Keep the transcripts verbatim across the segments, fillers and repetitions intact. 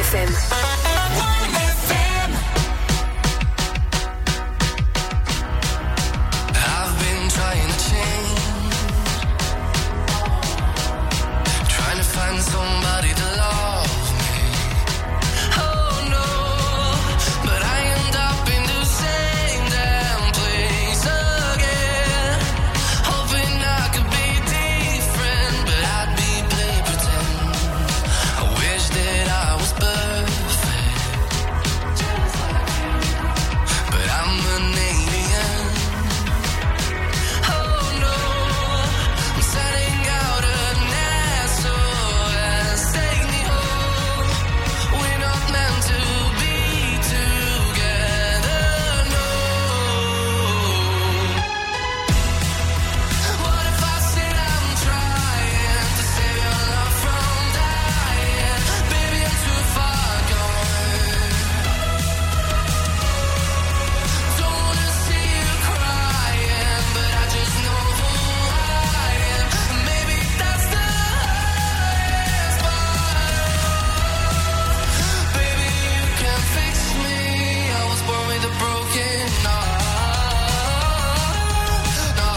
F M. I've been trying to change, trying to find somebody to love me. Oh no, but I end up in the same damn place again, hoping I could be different, but I'd be play pretend. I wish that I was perfect, but I'm an alien. Oh no, I'm setting out an S O S, take me home. We're not meant to be together, no. What if I said I'm trying to save your love from dying? Baby, I'm too far gone. Don't wanna see you crying, but I just know who I am. Maybe that's the highest part. Baby, you can fix me. I was born with a broken heart. No,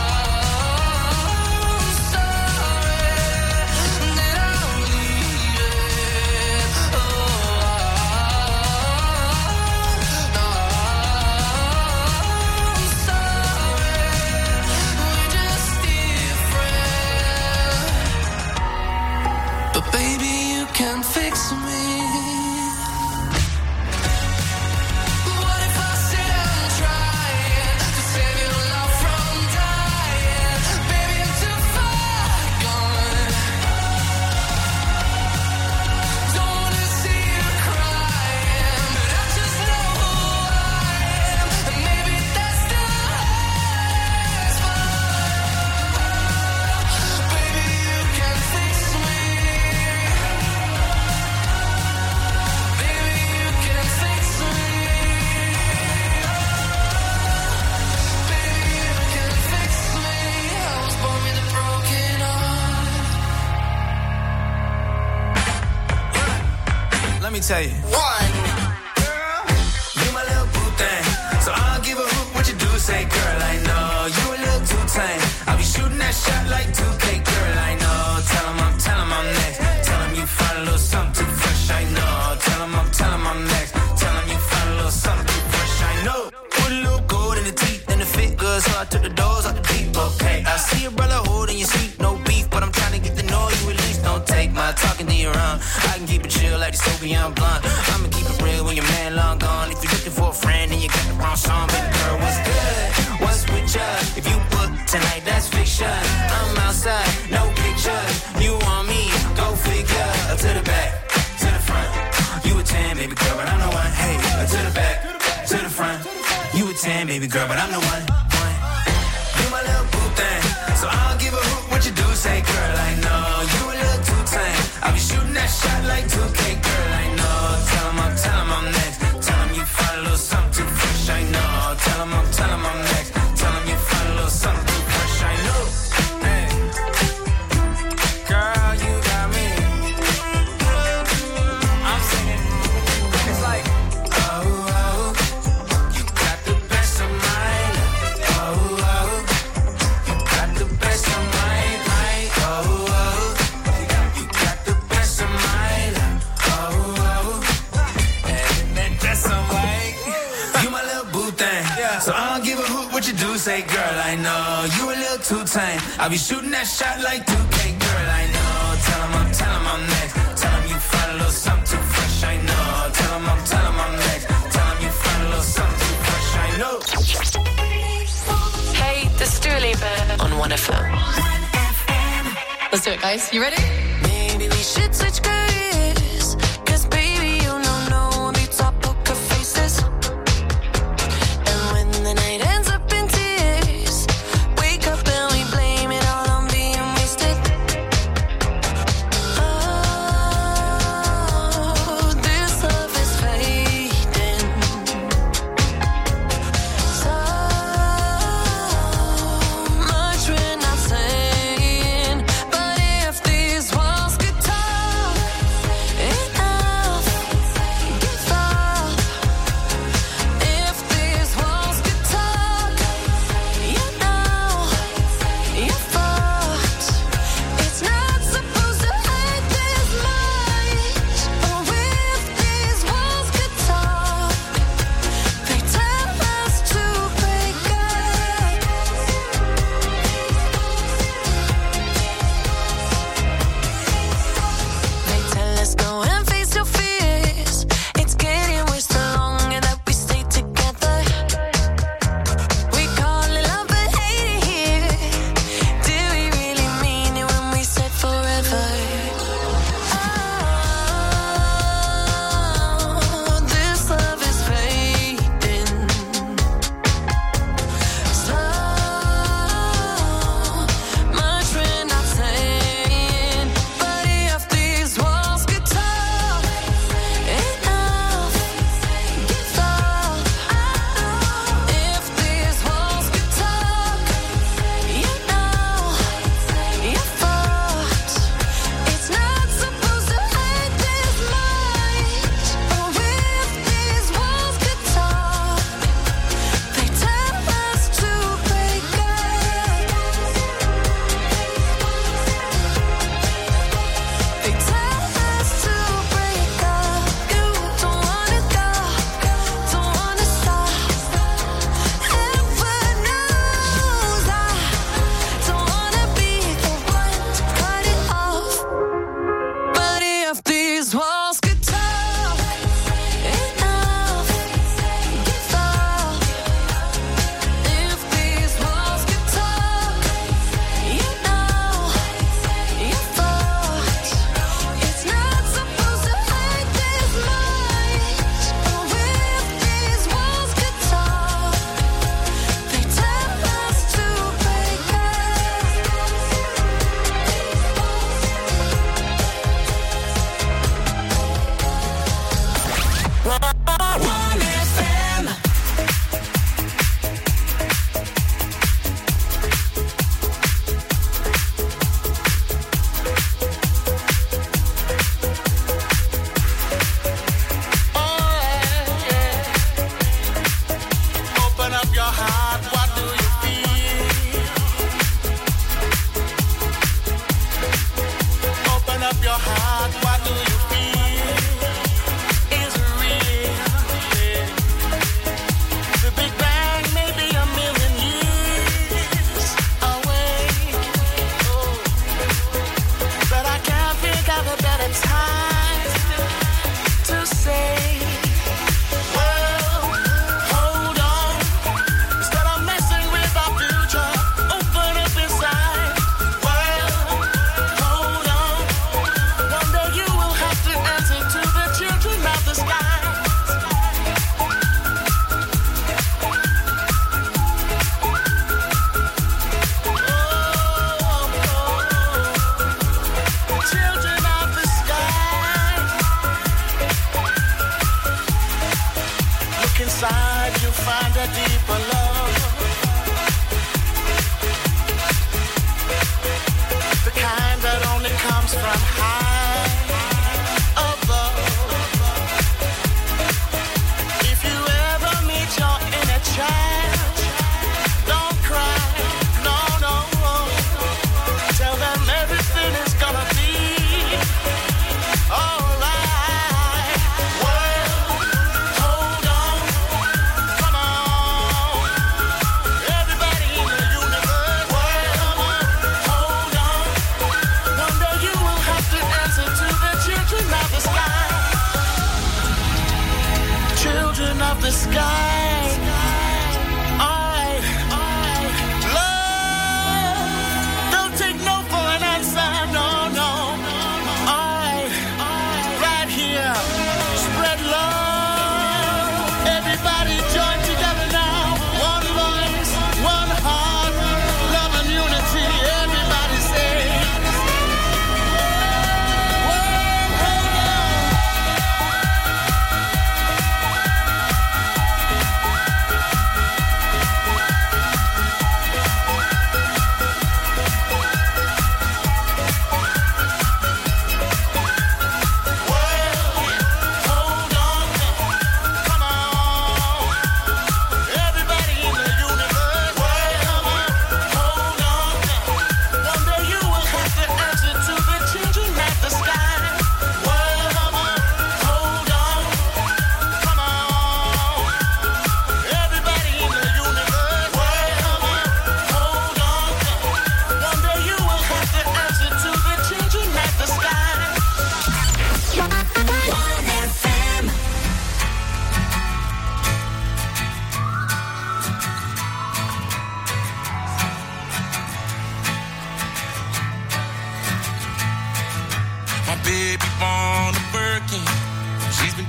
I'm sorry that I'm leaving. Oh, no, I'm sorry. We're just different. But baby, you can fix me. What if I said I'm trying to save your love from dying? Baby, I'm too far gone. Don't wanna see you crying, but I just know who I am. And maybe that's the highest part. Baby, you can fix me. Baby, you can fix me. Baby, you can fix me. I was born with a broken heart. Let me tell you. One. You my little boo thing, so I don't give a hoot what you do. Say, girl, I know you a little too tame. I'll be shooting that shot like two K, girl, I know. Tell 'em I'm, tell 'em I'm next. Tell 'em you find a little something too fresh, I know. Tell 'em I'm, tell 'em I'm next. Tell 'em you find a little something too fresh, I know. Put a little gold in the teeth and the fit good, so I took the doors out the deep, okay. I see your brother holding your seat, no beef, but I'm trying to get to know you at least. Don't take my talking to your own. I can keep it chill like the Soviet blunt. I'ma keep it real when your man long gone. If you're looking for a friend and you got the wrong song, baby girl, what's good? What's with ya? If you book tonight, that's fiction. I'm outside, no pictures. You want me? Go figure. To the back, to the front. You a ten, baby girl, but I'm the one. Hey, to the back, to the front. You a ten, baby girl, but I'm the one. one. You my little boo thing, so I don't give a hoot what you do. Say, girl, I know you a little too tame. I'll be shooting that shot like two K, girl, I know. Tell 'em I'm, tell 'em I'm next. Tell 'em you find a little something too fresh, I know. Tell 'em I'm, tell 'em I'm next. Tell 'em you find a little something too fresh, I know. Hey. Girl, you got me. I'm singing. It's like, oh, oh, you got the best of mine. Oh, oh, you got the best of mine. mine. Oh, oh, you got the best of mine. Oh, oh, and then that's some like you my little boo thing. So I don't give a hoot what you do. Say, girl, I know you a little too tame. I'll be shooting that shot like two K, girl, I know. Tell 'em I'm, tell 'em I'm next. Tell 'em you find a little something too fresh, I know. Tell 'em I'm, tell 'em I'm next. Tell 'em you find a little something too fresh, I know. Hey, this is Dua Lipa on one F M. Let's do it, guys. You ready? Maybe we should switch careers, 'cause baby, you know no one beats our poker faces. And when the night ends up in tears, wake up and we blame it all on being wasted. Oh, this love is fading. So much we're not saying, but if these walls could talk,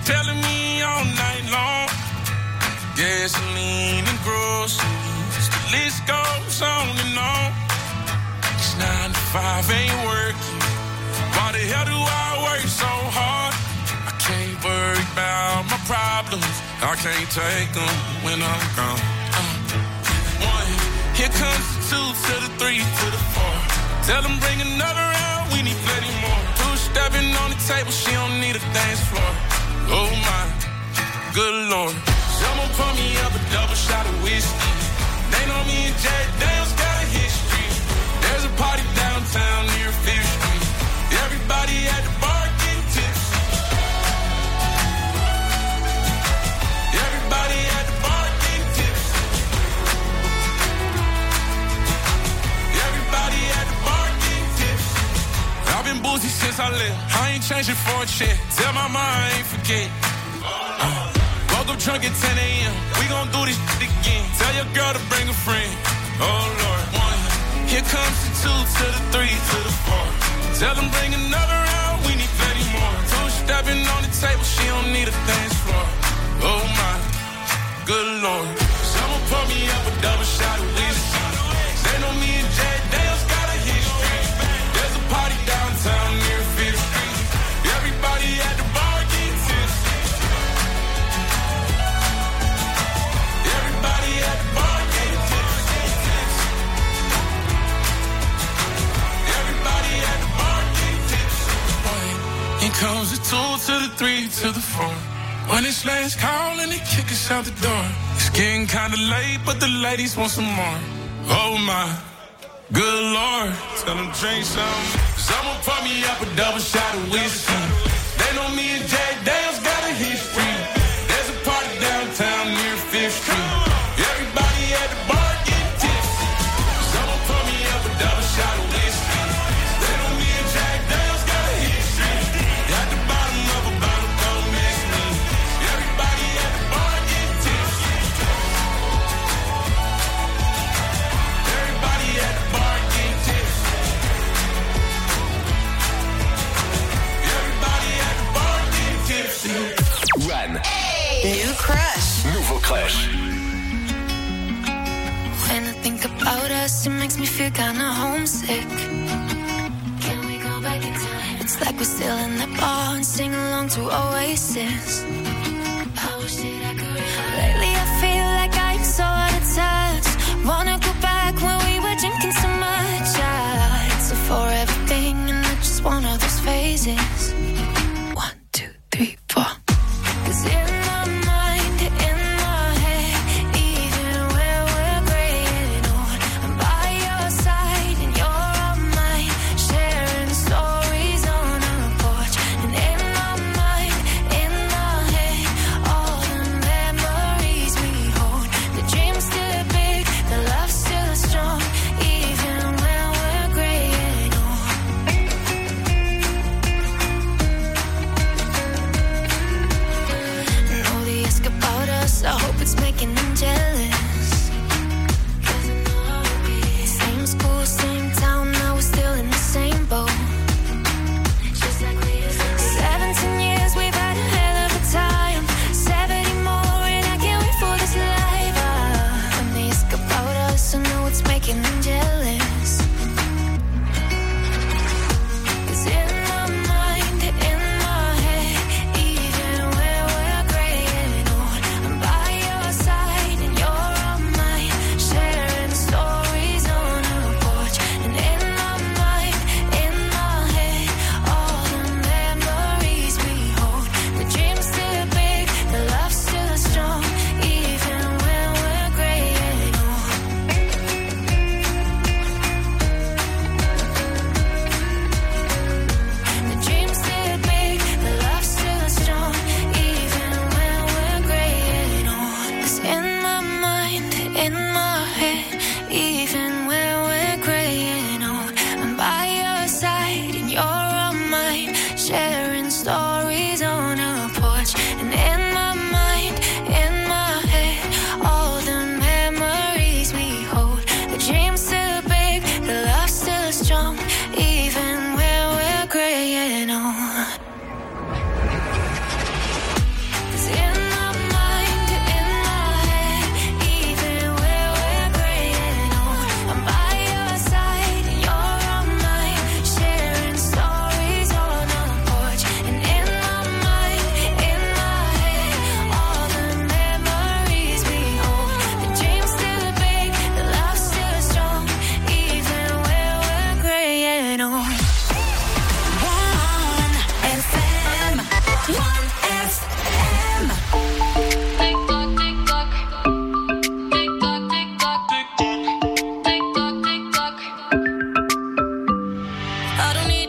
telling me all night long. Gasoline and groceries, the list goes on and on. It's nine to five ain't working. Why the hell do I work so hard? I can't worry about my problems. I can't take them when I'm gone. Uh, one, here comes the two to the three to the four. Tell them bring another round, we need plenty more. Two stepping on the table, she don't need a dance floor. Oh my, good Lord. Someone pour me up a double shot of whiskey. They know me and Jack Daniels got a history. There's a party downtown near Fifth Street. Everybody at the bar getting tipsy. Everybody at the bar getting tipsy. Everybody at the bar getting tipsy. I've been boozy since I left. I ain't changing for a check. Tell my mom I ain't forget. Uh, woke up drunk at ten a.m. We gon' do this shit again. Tell your girl to bring a friend. Oh Lord, one. Here comes the two to the three to the four. Tell them bring another round, we need plenty more. Two stepping on the table, she don't need a dance floor. Oh my, good Lord. Someone pour me up a double shot of whiskey. They know me and Jack Daniels got a history. There's a party downtown near Fifth Street. Everybody at the bar getting tipsy. Everybody at the bar getting tipsy. Everybody at the bar getting tipsy. Here comes the two to the three to the four. When it's last call and they kick us out the door. It's getting kinda late, but the ladies want some more. Oh my, good Lord. Tell them drink some. Someone pour me up a double shot of whiskey. They know me and Jack Daniels got a history. There's a party downtown near Fifth Street. Everybody at the bar getting tipsy. Someone pour me up a double shot of whiskey. They know me and Jack Daniels got a history. At the bottom of a bottle, don't miss me. Everybody at the bar getting tipsy. Everybody at the bar getting tipsy. Everybody at the bar getting tipsy. Run. New Crush. Nouveau Crush. When I think about us, it makes me feel kinda homesick. Can we go back in time? It's like we're still in the bar and sing along to Oasis. I wish that I could remember. Lately I feel like I'm so out of touch. Wanna go back when we were drinking so much. I it's a forever thing and I just want all those phases. One, two, three, four. 'Cause in my mind, in my head, even when we're graying old, I'm by your side and you're on mine, sharing stories on our porch. And in my mind, in my head, all the memories we hold. The dream's still big, the love's still strong, even when we're graying old.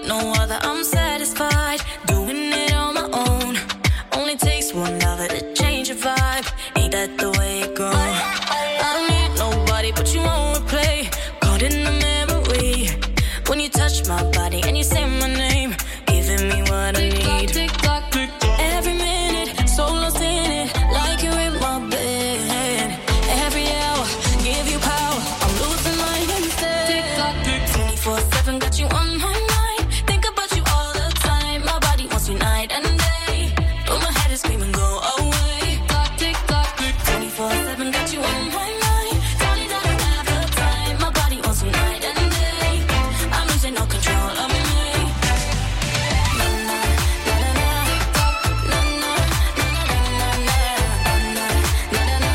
need no other, I'm satisfied. Doing it on my own. Only takes one lover to change your vibe. Ain't that the way it goes? I don't need nobody but you won't replay. Caught in the memory when you touch my body and you say my name, giving me what I need. Tick tock, tick tock. Every minute, so lost in it, like you're in my bed. Every hour, give you power. I'm losing my instead. Tick tock, tick tock. twenty-four seven, got you on my mind. Think about you all the time. My body wants you night and day. But my head is screaming, go away. Tick tock, tick tock, tick tock. twenty-four seven, got you on my mind. Tell me that I have the time. My body wants you night and day. I'm losing no control of me. Na na na na na, na na na na na na, na na na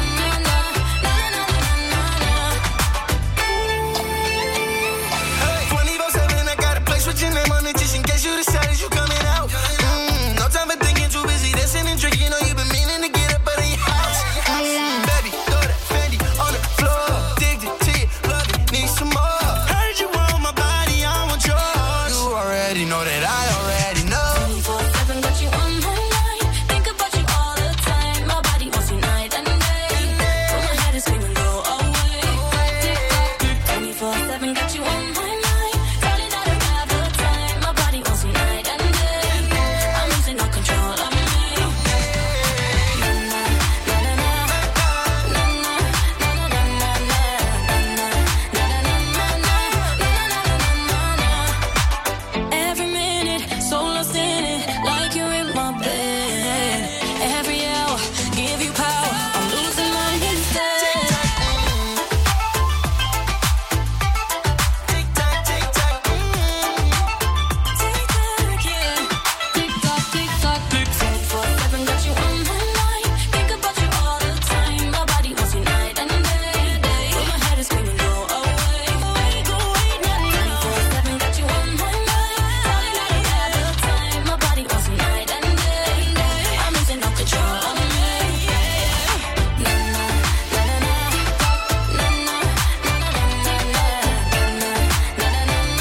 twenty-four seven, I got a place with your name on it just in case you decide you coming out. Mm, no time for thinking, too busy dancing and drinking. Know you've been meaning to get up out of your house. Mm, baby, throw that Fendi on the floor. Addicted to you, love it, need some more. Heard you want my body, I want yours. You already know that I already know. twenty-four seven, got you on my mind. Think about you all the time. My body wants you night and day. But my head is screaming, go away. Tick tock, twenty-four seven, got you on my mind. Tell you that I have the time. My body wants you night and day. I'm losing no control of me. Na na na na na, na na na na na na, na na na na na. Every minute, so lost in it, like you're in my bed. Every hour, give you power. I'm losing my instead. Tick tock, tick tock, mm. Tick tock, yeah. Tick tock, tick tock, tick tock. twenty-four seven, got you on my mind. Think about you all the time. My body wants you night and day. But my head is screaming, go away. Go away, twenty-four seven, got you on my mind. Tell you that I have the time. My body wants you night and day. I'm losing no control of me. Na na na na na, na na na na na na, na na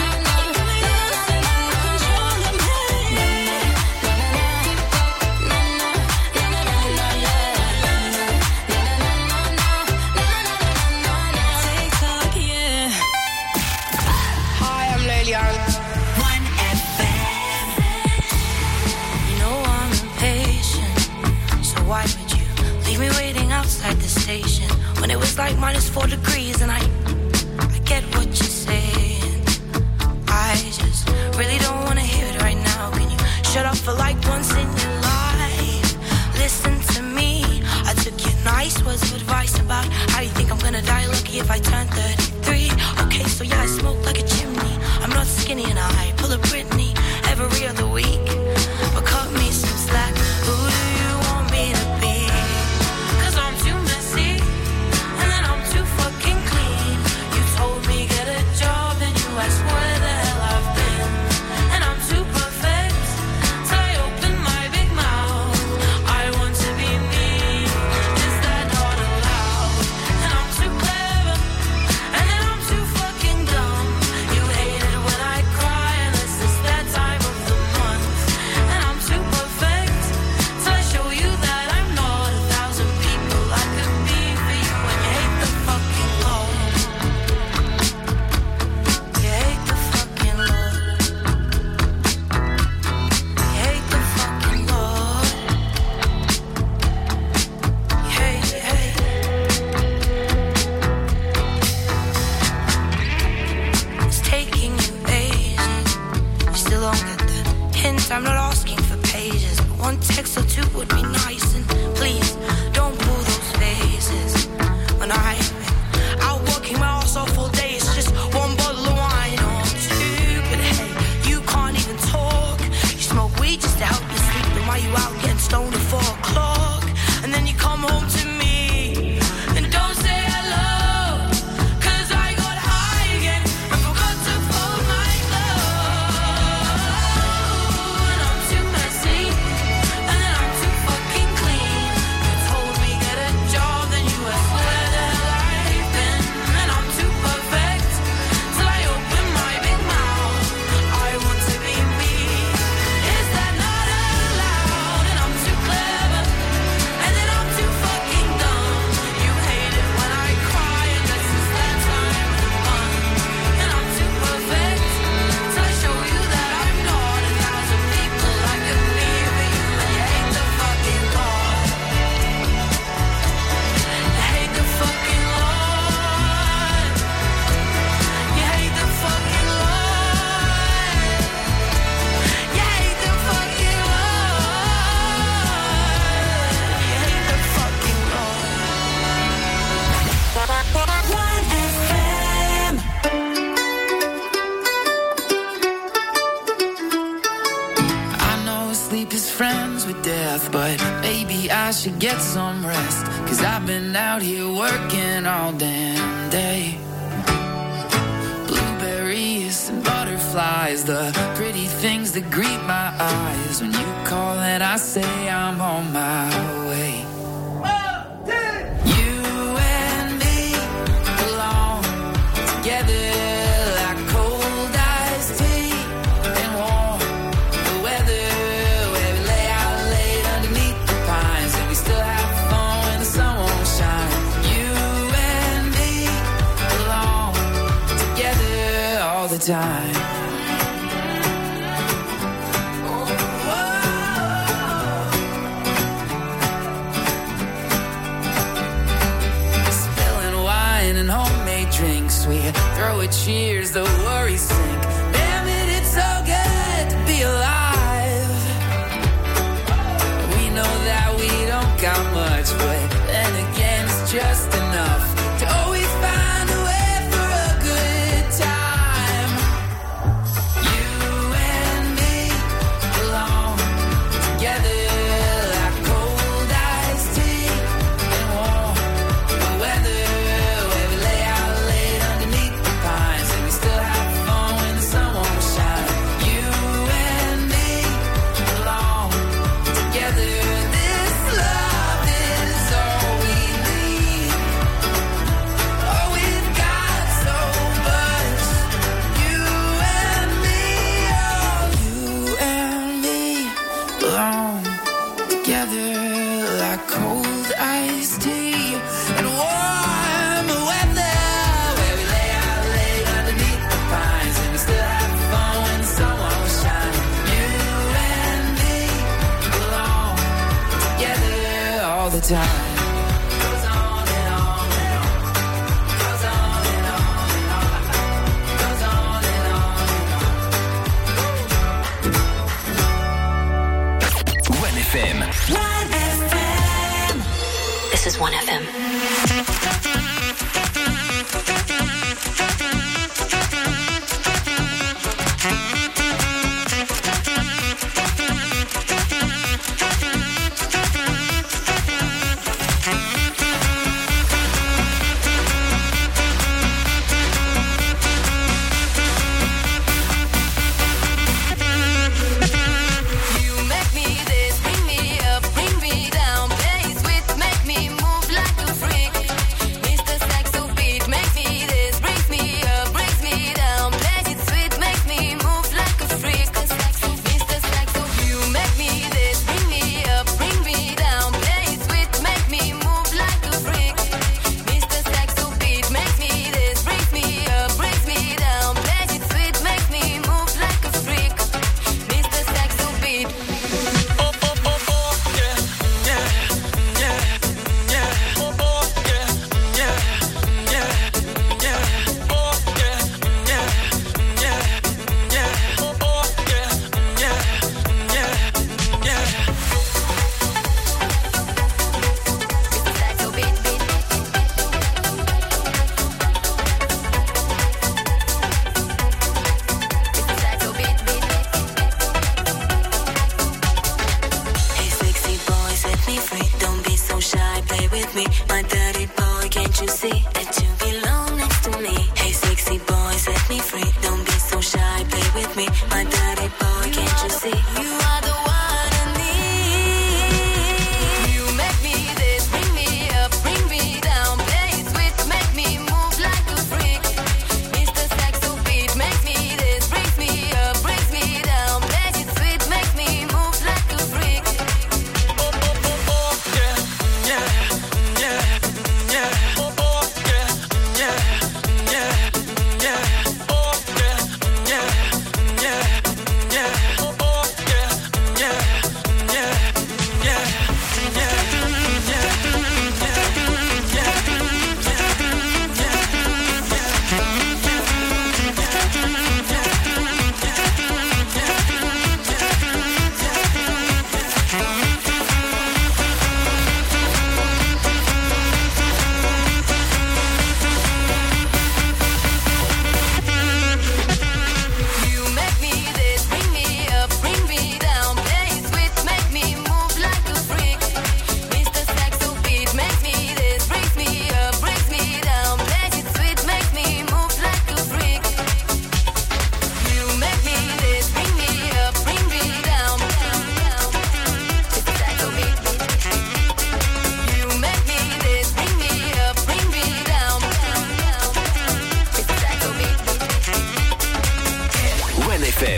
Hi, I'm Lelian. You know I'm impatient, so why would you leave me waiting outside the station when it was like minus four degrees and I, I get what you're saying. I just really don't want to hear it right now. Can you shut up for like once in your life? Listen to me. I took your nice words of advice about how you think I'm gonna die lucky if I turn thirty-three. Okay, so yeah, I smoke like a chimney. I'm not skinny and I pull a Britney every other week. But cut me some slack. Who do you want me to be? 'Cause I'm too messy and then I'm too fucking clean. You told me get a job and you asked where the hell I've been. And I'm too perfect, so I open my big mouth. I want to be me, is that not allowed? And I'm too clever, and then I'm too fucking dumb. You hate it when I cry, unless it's that time of the month. And I'm too perfect, so I show you that I'm not a thousand people I could be for you. And you hate the fucking Lord. You hate the fucking Lord. You hate the fucking Lord. You hate, you hate. It's taking you ages. You still don't get the hint. I'm not asking for pages, but one text or two would be nice. And please don't pull those faces when I'm out working my ass off all day. It's just one bottle of wine or two. But hey, you can't even talk. You smoke weed just to help you sleep. And while you out getting stoned at four o'clock, and then you come home to me and don't say hello. 'Cause I got high again and forgot to fold my clothes. And I'm too messy and then I'm too fucking clean. friends with death, but maybe I should get some rest, 'cause I've been out here working all damn day. Blueberries and butterflies, the pretty things that greet my eyes. When you call and I say I'm on my way. You and me belong together. Time. Spilling wine and homemade drinks, we throw a cheers, the worries sink. Damn it, it's so good to be alive. We know that we don't got much, but then again it's just enough to always find a way for a good time. Time. one F M. one F M. This is one F M.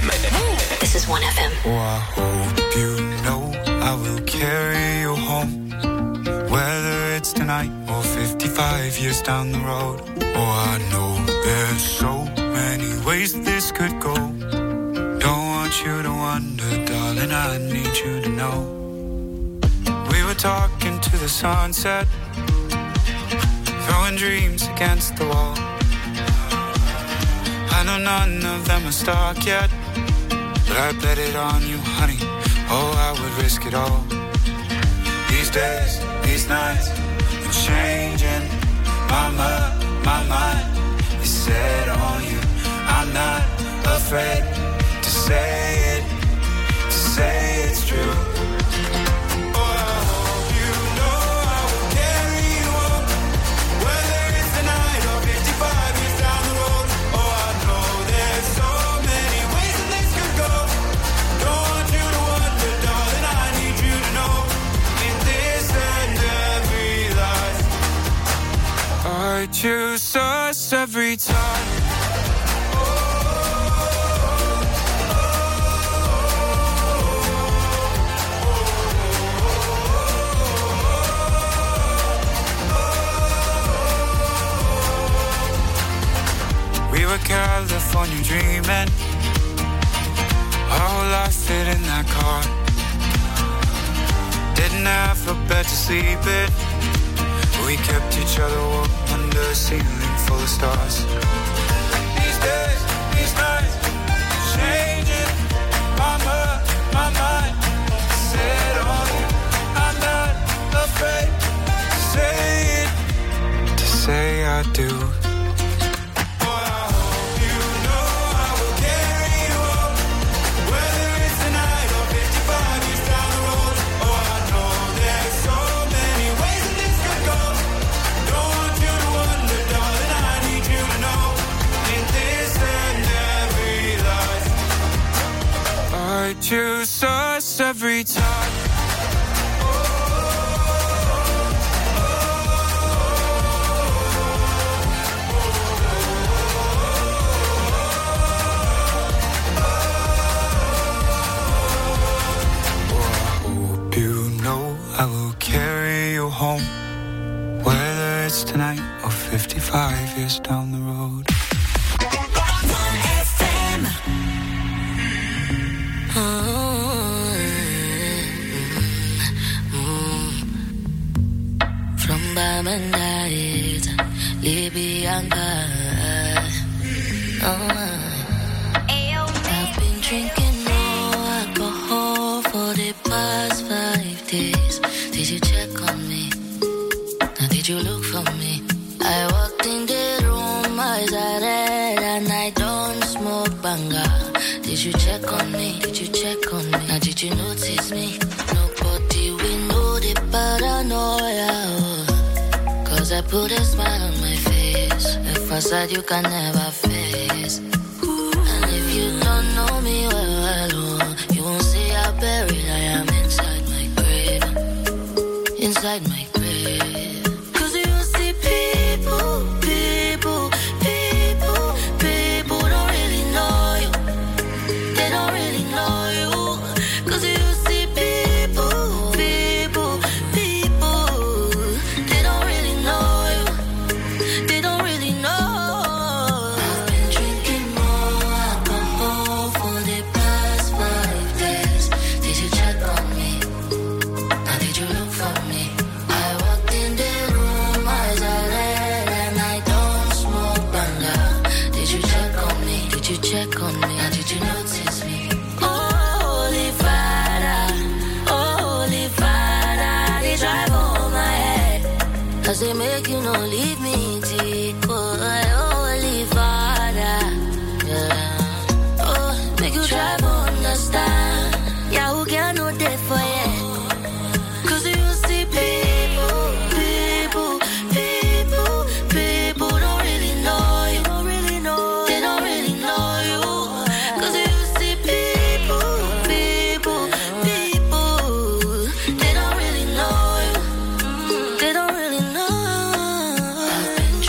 This is one F M. Oh, I hope you know I will carry you home, whether it's tonight or fifty-five years down the road. Oh, I know there's so many ways this could go. Don't want you to wonder, darling, I need you to know. We were talking to the sunset, throwing dreams against the wall. I know none of them are stuck yet, but I bet it on you, honey. Oh, I would risk it all. These days, these nights, I'm changing. Mama, my mind is set on you. I'm not afraid to say it, to say it's true. I choose us every time. We were California dreaming, our whole life fit in that car. Didn't have a bed to sleep in, we kept each other warm under a ceiling full of stars. These days, these nights, changing. Mama, my mind, set on you. I'm not afraid to say it, to say I do. I choose us every time. Oh, I hope you know I will carry you home, whether it's tonight or fifty-five years down the road. Night, Libyanka. Oh, I've been drinking no alcohol for the past five days. Did you check on me? Now did you look for me? I walked in the room, eyes are red, and I don't smoke banga. Did you check on me? Did you check on me? Now did you notice me? Nobody will know the paranoia. Cause I put a smile on my face, a facade you can never face. And if you don't know me well, well, you won't see how buried I am inside my grave, inside my grave. Cause you see people, people, people, people don't really know you. They don't really know you. Cause you see people, people, people, they don't really know you. They don't really know. I've been drinking more alcohol for the past five days. Did you check on me? Now did you look for me? I walked in the room, eyes are red, and I don't smoke banga. Did you check on me? Did you check on me? Now did you notice me? Holy Father, Holy Father, they drive on my head. Cause they make you not leave me deep. Oh, Holy Father, yeah. Oh, make you drive on the star. Yeah, who can know that for you? Cause you see people, people, people, people don't really know you. Don't really know. They don't really know you. Cause you see people, people, people, they don't really know you. They don't really know. I've been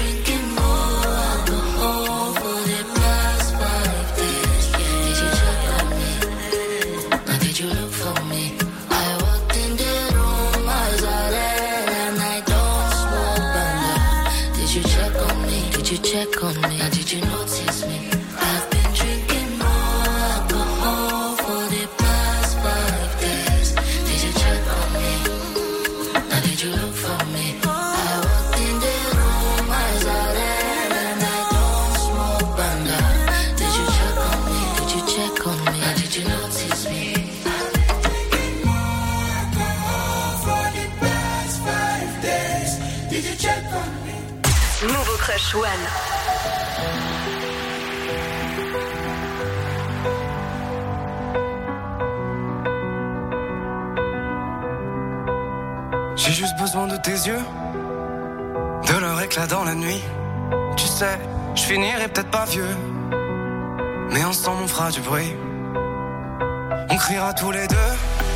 Fresh One. J'ai juste besoin de tes yeux, de leur éclat dans la nuit. Tu sais, je finirai peut-être pas vieux, mais ensemble on fera du bruit. On criera tous les deux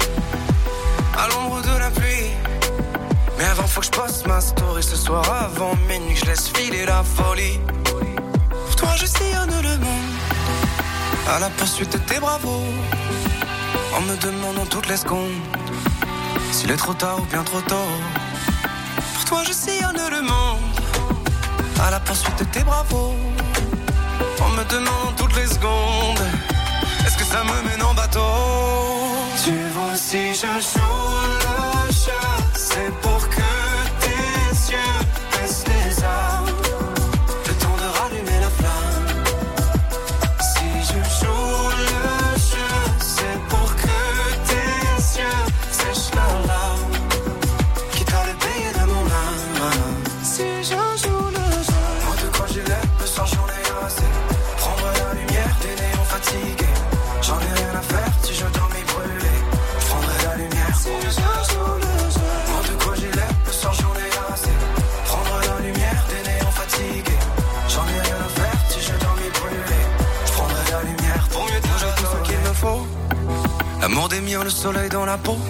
à l'ombre de la pluie. Mais avant faut que je poste ma story ce soir avant minuit, je laisse filer la folie. Pour toi je sillonne le monde à la poursuite de tes bravos, en me demandant toutes les secondes s'il est trop tard ou bien trop tôt. Pour toi je sillonne le monde à la poursuite de tes bravos, en me demandant toutes les secondes est-ce que ça me mène en bateau. Tu vois si je joue le jeu, c'est pour que tes yeux baissent les armes, le temps de rallumer la flamme. Si je joue le jeu, c'est pour que tes yeux sèchent leurs larmes, quitte à le payer de mon âme. Si je joue le jeu, moi de quoi j'ai l'air, le soir j'en ai assez. Prendre la lumière des néons fatigués, j'en ai rien à faire si je dois m'y brûler. Je prendrai la lumière si je joue le jeu. Moi de quoi j'ai l'air, le soir j'en ai assez. Prendre la lumière des néons fatigués, j'en ai rien à faire si je dois m'y brûler. Je prendrai la lumière pour mieux dire j'ai tout ce qu'il me faut. L'amour des miens, le soleil dans la peau.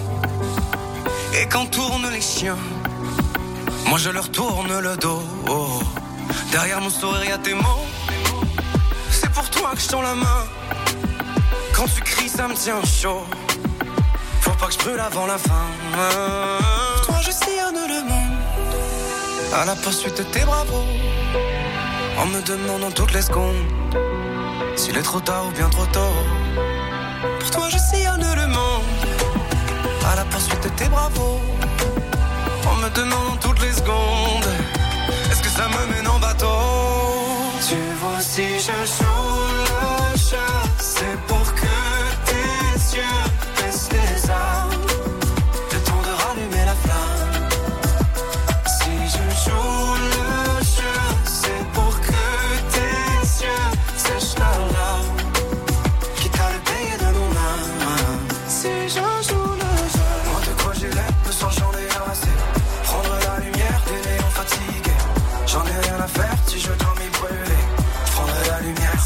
Et quand tournent les chiens, moi je leur tourne le dos. Oh. Derrière mon sourire y'a tes mots, c'est pour toi que je tends la main. Quand tu cries ça me tient chaud, faut pas que je brûle avant la fin. Pour toi je sillonne le monde à la poursuite de tes bravos, en me demandant toutes les secondes s'il est trop tard ou bien trop tôt. Pour toi je sillonne le monde à la poursuite de tes bravos, en me demandant toutes les secondes est-ce que ça me mène en bateau. Tu vois si je joue le jeu, c'est pour que tes yeux baissent les armes, le temps de rallumer la flamme. Si je joue le jeu, c'est pour que tes yeux sèchent leurs larmes, quitte à le payer de mon âme. Si je joue le jeu, moi de quoi j'ai l'air, le soir j'en ai assez. Prendre la lumière des néons fatigués, j'en ai rien à faire si je dois m'y brûler. Je prendrai la lumière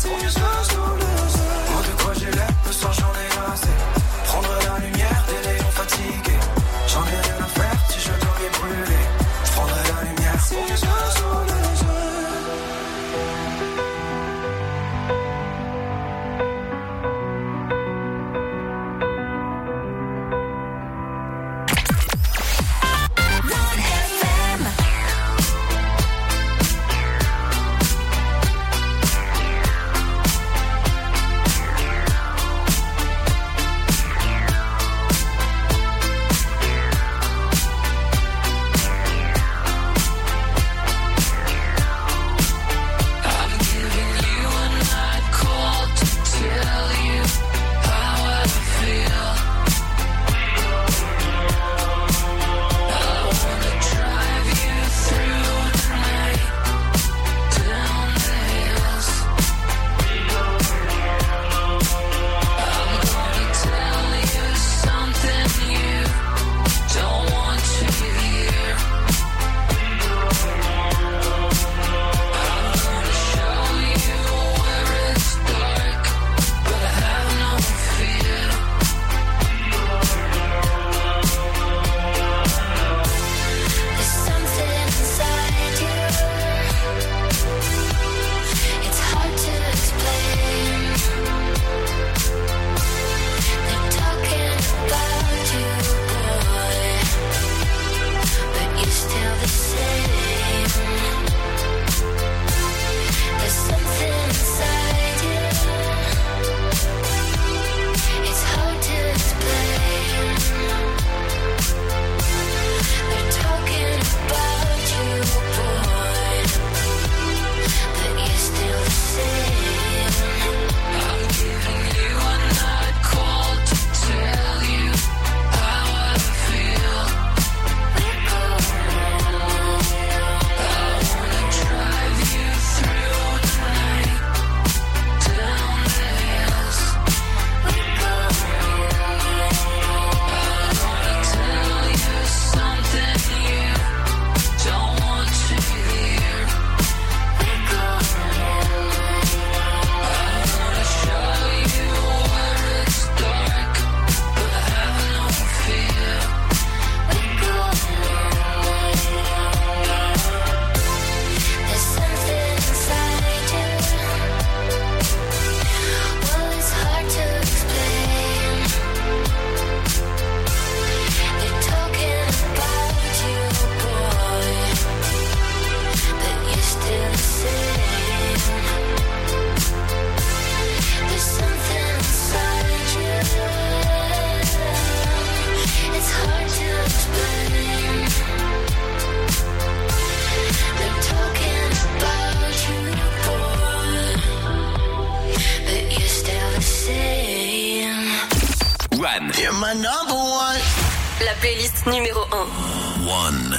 One. You're my number one. La playlist numéro un. One.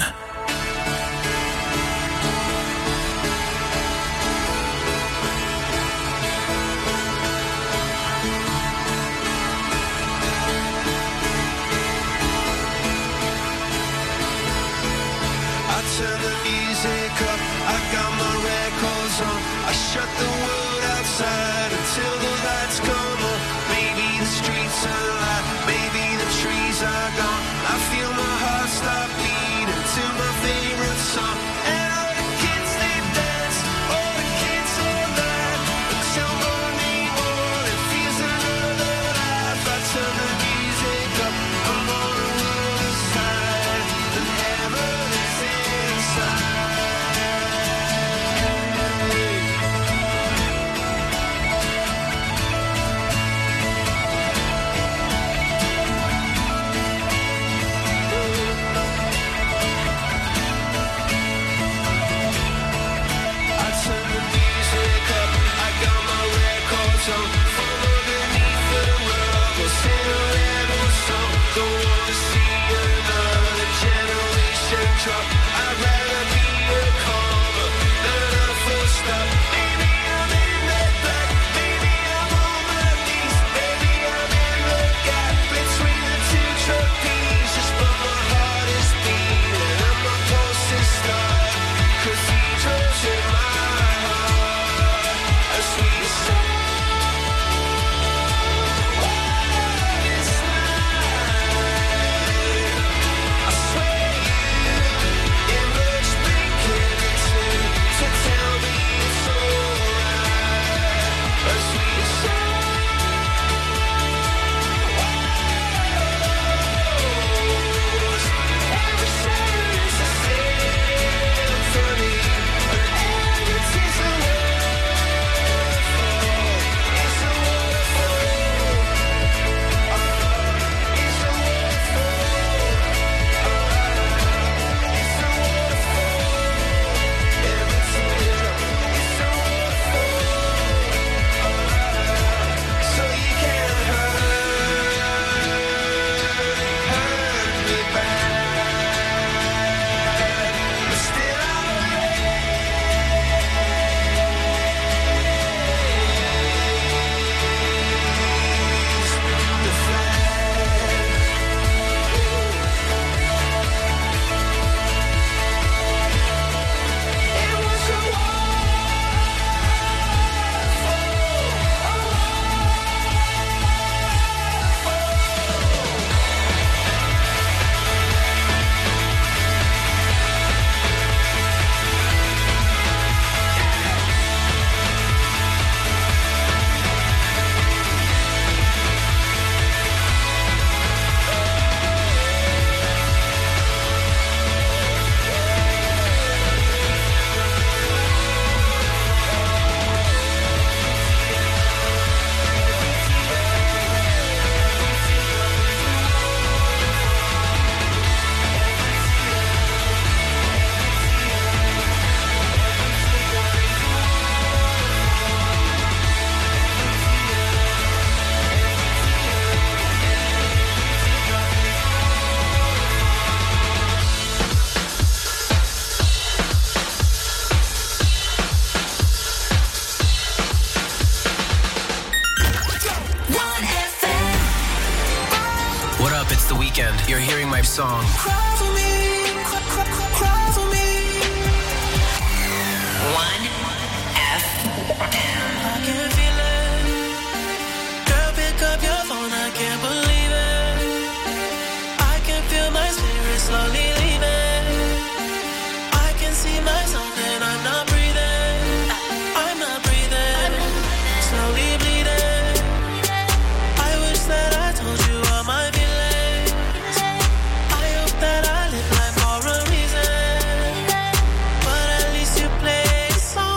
Turn the music up, I got my records on. I shut the world outside until the lights come on. Maybe the streets are alive, maybe the trees are gone. I feel my heart start beating to my favorite song. And all the kids they dance, all the kids all night until morning morning feels another life. I turn the music up, I'm on the other side, and heaven is inside. You're hearing my song. Cry for me, cry, cry, cry, cry for me. One F M. I can feel it. Girl, pick up your phone, I can't believe it. I can feel my spirit slowly leaving. I can see myself and I'm not breathing. I'm not breathing. Slowly bleeding. I wish that I told you all my feelings. That I live life for a reason, but at least you play a song.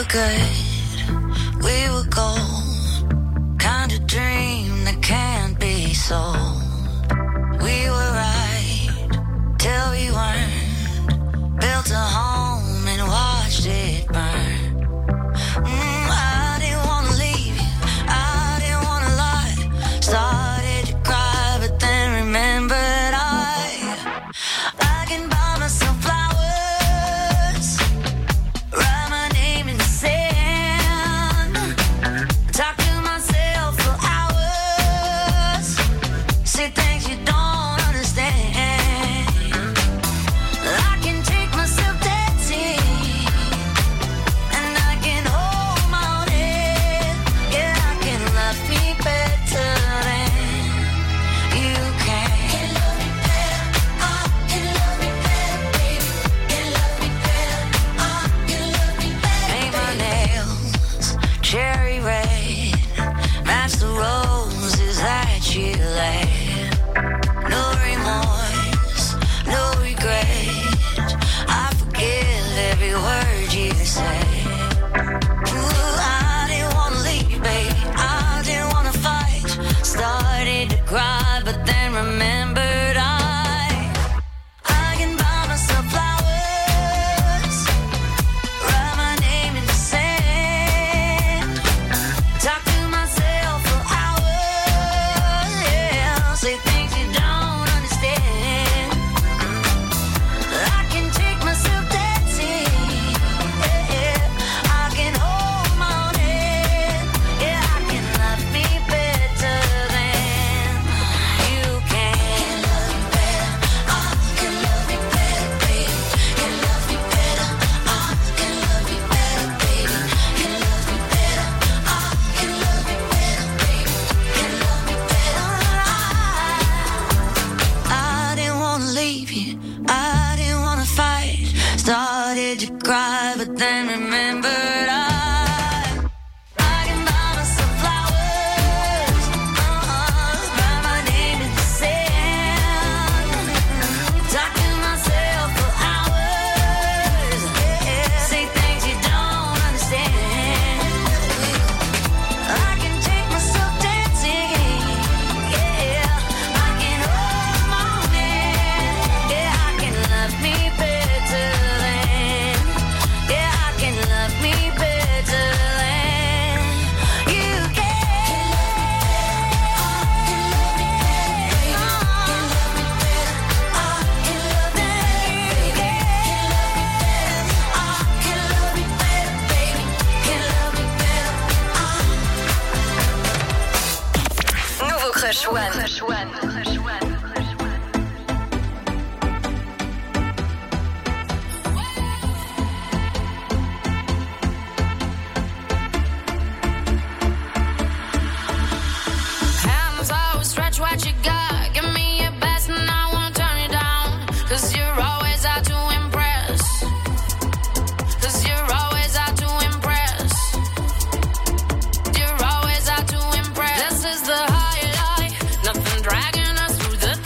good, we were gold, kind of dream that can't be sold. We were right till we weren't, built a home and watched it burn. Mm, I didn't wanna leave you, I didn't wanna lie, started to cry but then remembered I I can buy myself flowers, write my name in the sand, talk to myself for hours, say things you don't understand. I can take myself dancing, and I can hold my own head. Yeah, I can love me better than you can. Can love me better, oh, can love me better, baby. Can love me better, oh, can love me better. Paint my nails cherry red, match the roses that you laid. No remorse, no regret, I forgive every word you say. Ooh, I didn't wanna leave, babe, I didn't wanna fight, started to cry but then remembered I I can buy myself flowers, write my name in the sand, talk to myself for hours, yeah, say things you don't understand. I can take myself dancing, yeah, yeah. I can hold my own head, yeah, I can love me better than you can. Can love me better, oh, can love me better, baby. Can love me better, oh, can love me better, baby. Can love me better, oh, can love me better, baby. Can love me better. I didn't wanna leave you, I didn't wanna fight, started to cry but then remembered I I can buy myself flowers, uh-uh, write my name in the sand, talk to myself for hours, yeah, say things you don't understand. I can take myself dancing, yeah, I can hold my own hand, yeah, I can love me better than, yeah, I can love me better than you can. Can love me better, can love me better, oh, can love me better, baby, can love me better, oh. Nouveau Crush One. Crush One. Crush One. Hands out, stretch what you got. Give me your best and I won't turn you down. Cause you're always out to impress. Cause you're always out to impress. You're always out to impress. This is the high life. Nothing dragging us through the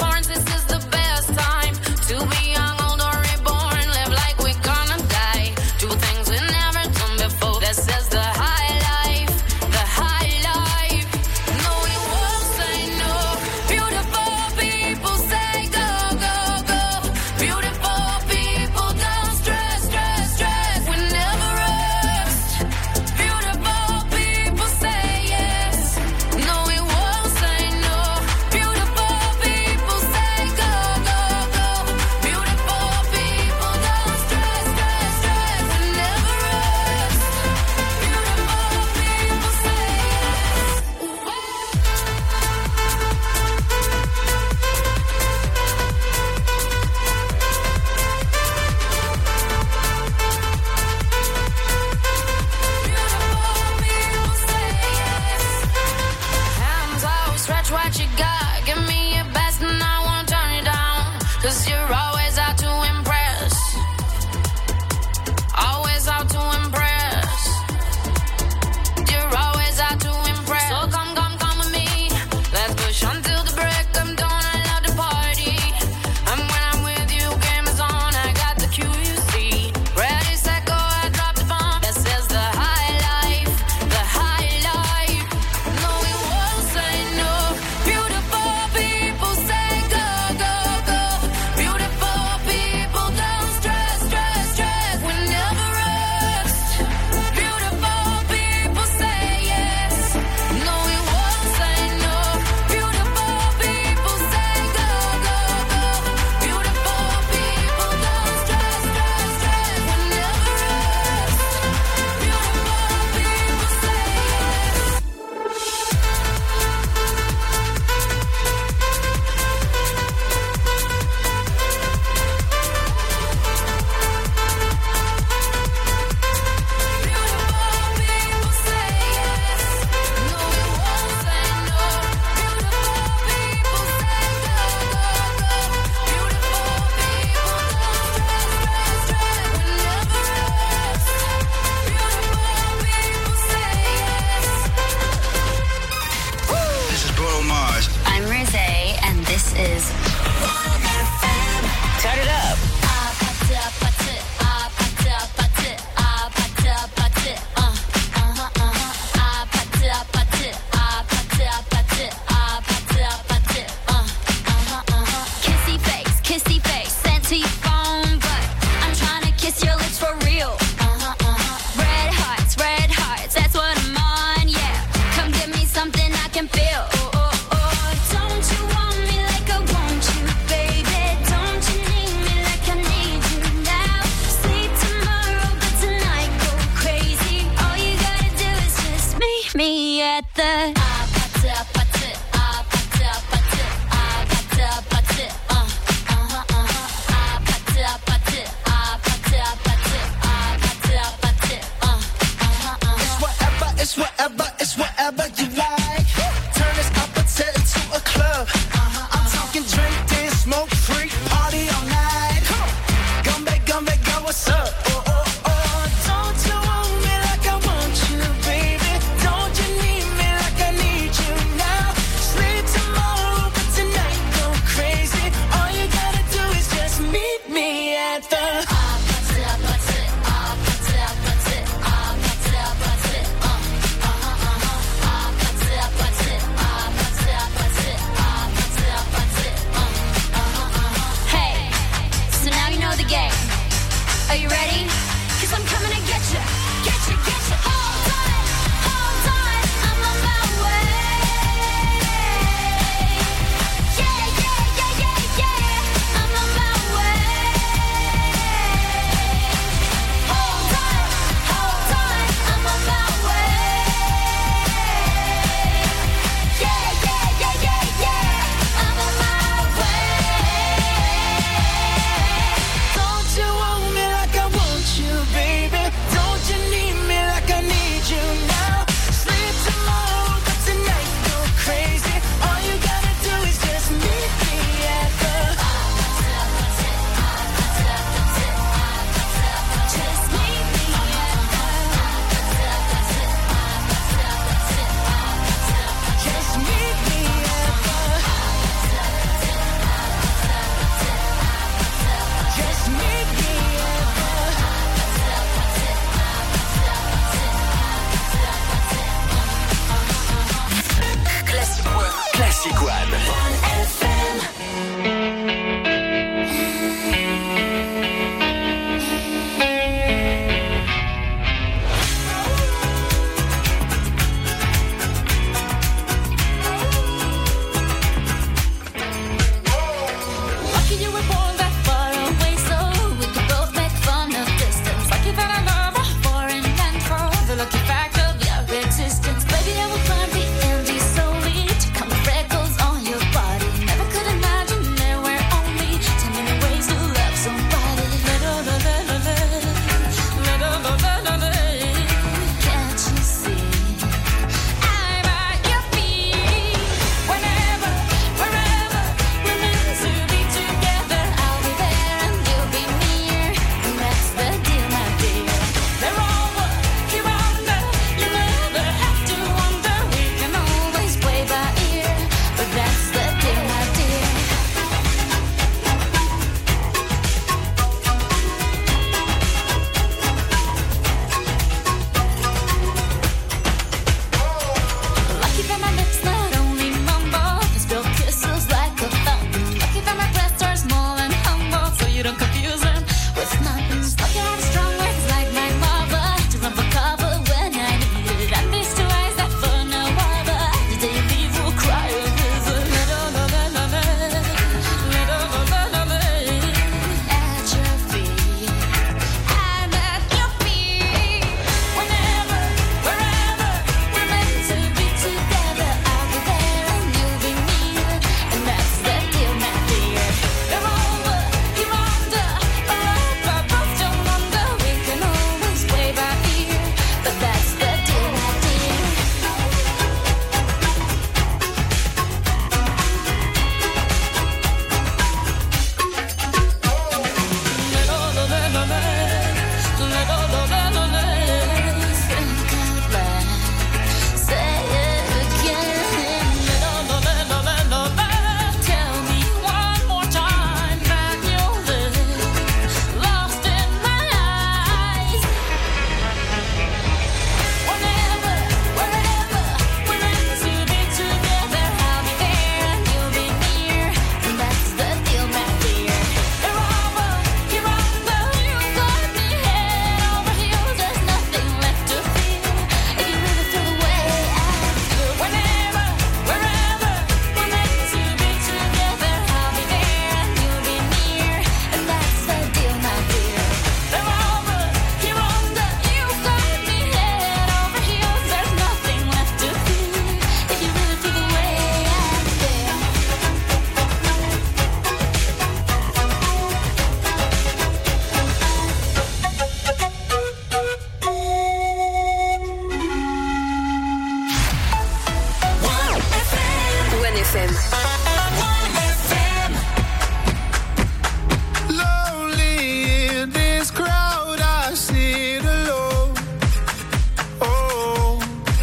Lonely in this crowd, I sit alone. Oh,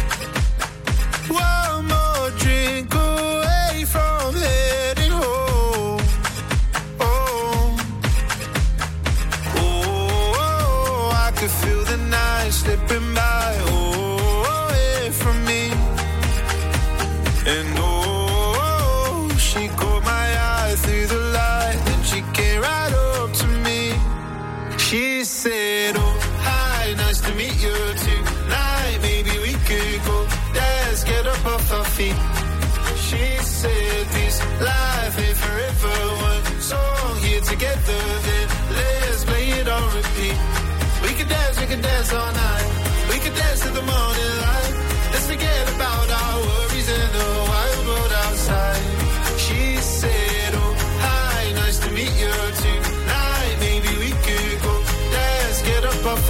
one more drink away from heading home. Oh, oh, I could feel the night slipping by. Oh, away from me. And oh, she caught my eye through the light. Then she came right up to me. She said, oh, hi, nice to meet you tonight. Maybe we could go dance, get up off our feet. She said, this life ain't forever. One song here together, then let's play it on repeat. We could dance, we could dance all night. We could dance to the morning light.